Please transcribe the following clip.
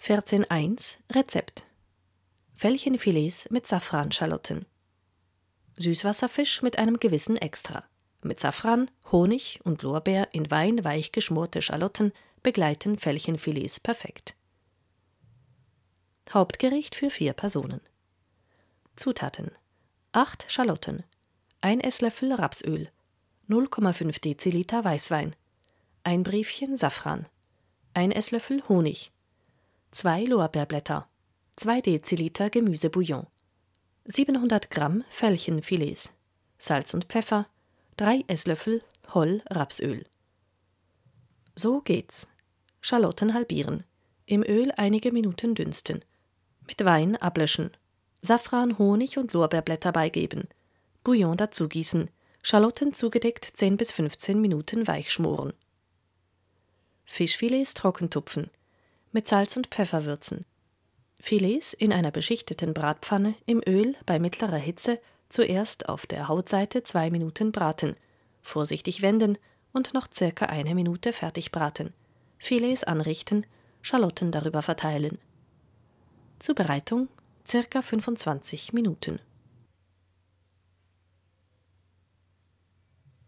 14.1 Rezept: Fällchenfilets mit Safranschalotten. Süßwasserfisch mit einem gewissen Extra. Mit Safran, Honig und Lorbeer in Wein weich geschmorte Schalotten begleiten Fällchenfilets perfekt. Hauptgericht für 4 Personen. Zutaten: 8 Schalotten, 1 Esslöffel Rapsöl, 0,5 Deziliter Weißwein, ein Briefchen Safran, 1 Esslöffel Honig, 2 Lorbeerblätter, 2 Deziliter Gemüsebouillon, 700 Gramm Fällchenfilets, Salz und Pfeffer, 3 Esslöffel Holl Rapsöl. So geht's: Schalotten halbieren, im Öl einige Minuten dünsten, mit Wein ablöschen, Safran, Honig und Lorbeerblätter beigeben, Bouillon dazugießen, Schalotten zugedeckt 10 bis 15 Minuten weich schmoren. Fischfilets trocken tupfen, mit Salz und Pfeffer würzen. Filets in einer beschichteten Bratpfanne im Öl bei mittlerer Hitze zuerst auf der Hautseite 2 Minuten braten, vorsichtig wenden und noch circa 1 Minute fertig braten. Filets anrichten, Schalotten darüber verteilen. Zubereitung circa 25 Minuten.